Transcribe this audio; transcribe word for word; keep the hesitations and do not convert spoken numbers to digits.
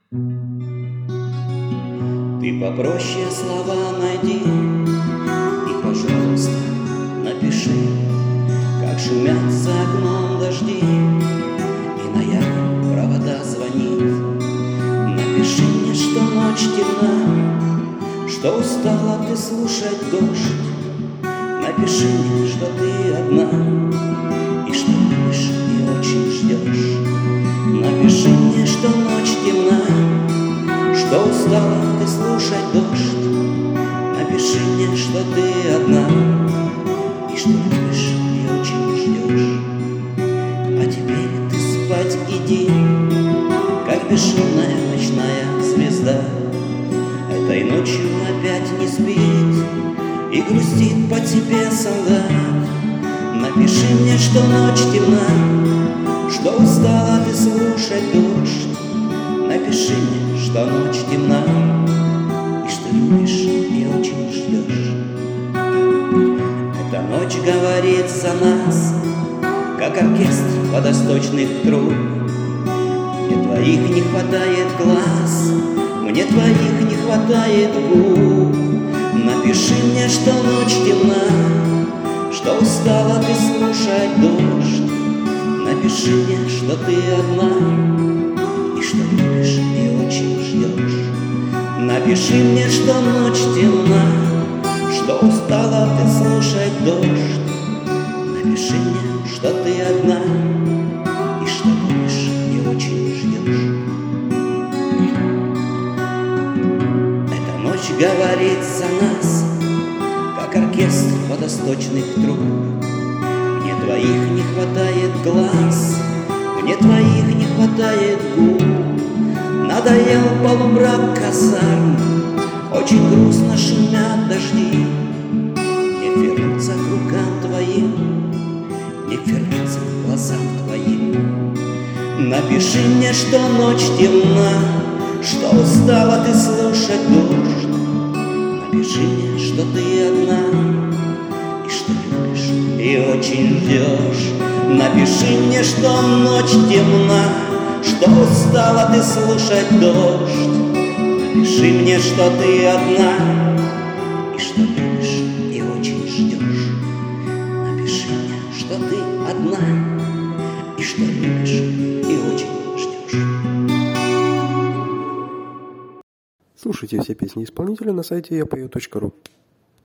Ты попроще слова найди и, пожалуйста, напиши, как шумят за окном дожди, и на ярком провода звонит. Напиши мне, что ночь темна, что устала ты слушать дождь. Напиши мне, что ты одна и что любишь и очень ждешь. Напиши мне, что ночь темна, что устала ты слушать дождь. Напиши мне, что ты одна и что любишь и очень ждешь. А теперь ты спать иди, как бесшумная ночная звезда. Этой ночью опять не спит и грустит по тебе солдат. Напиши мне, что ночь темна, что устала ты слушать дождь. Напиши мне, что ночь темна и что любишь и очень ждешь. Эта ночь говорит за нас, как оркестр водосточных труб. Мне твоих не хватает глаз, мне твоих не хватает губ. Напиши мне, что ночь темна, что устала ты слушать дождь. Напиши мне, что ты одна и что любишь и очень ждешь. Напиши мне, что ночь темна, что устала ты слушать дождь. Напиши мне, что ты одна и что любишь и очень ждешь. Эта ночь говорит за нас, как оркестр водосточных труб. Мне твоих не хватает глаз, мне твоих не хватает губ. Надоел полумрак казарм, очень грустно шумят дожди. Не вернуться к рукам твоим, не вернуться к глазам твоим. Напиши мне, что ночь темна, что устала ты слушать дождь. Напиши мне, что ты одна и что любишь и очень ждешь. Напиши мне, что ночь темна, что устала ты слушать дождь. Напиши мне, что ты одна и что любишь и очень ждешь. Напиши мне, что ты одна и что любишь и очень ждешь. Слушайте все песни исполнителя на сайте я пою точка ру.